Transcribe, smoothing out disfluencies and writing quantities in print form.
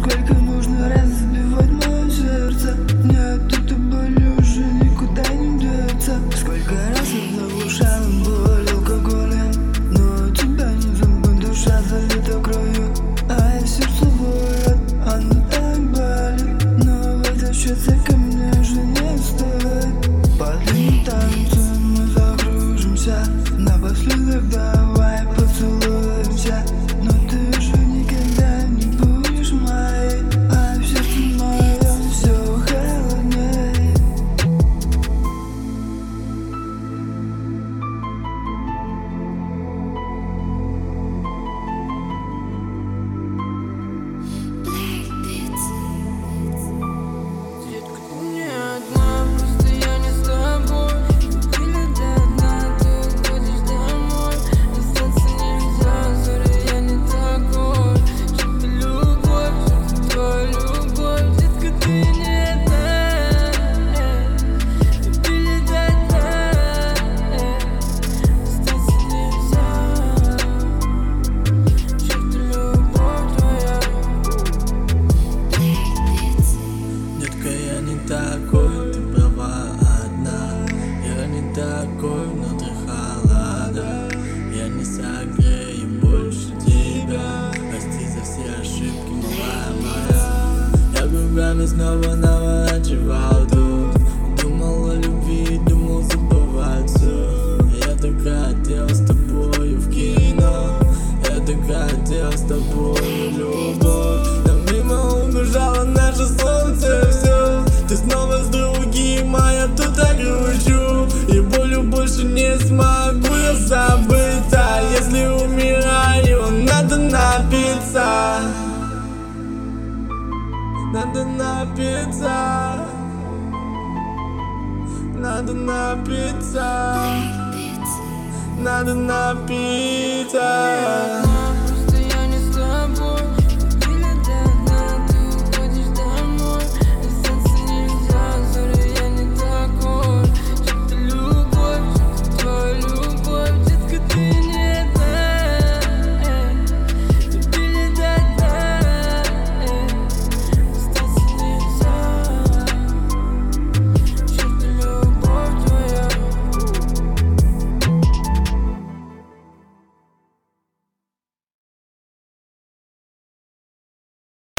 Сколько можно разбивать мое сердце? Мне от этой боли уже никуда не деться. Сколько раз я заглушал боль алкоголем, но тебя не забыть, душа залита кровью. А я сердце воет, оно так болит, но возвращаться ко мне уже не стоит. Под длинным танцем мы закружимся, напоследок давай поцелуемся. Но ты же никогда не будешь моей, а в сердце моем все холодней. Детка, ты не одна, просто я не с тобой. Вылетай одна, ты уходишь домой. Остаться нельзя, sorry, я не такой. Что ты любовь, что ты твоя любовь. Детка, ты не одна, вылетай одна. Остаться нельзя, что ты любовь твоя. Детка, я не такой, ты права одна. Я не такой, внутри холода. Я не согрею больше тебя. Прости за все ошибки, милая моя. Я кругами снова наворачивал тут. Думал о любви, думал забывать все. Я так хотел с тобою в кино. Я так хотел с тобою любовь. Но мимо убежало наше солнце, все. Ты снова с другим, а я тут грущу. И болью больше не смогу я забыть. А если умираю, надо напиться. Надо напиться. Надо напиться. Надо напиться.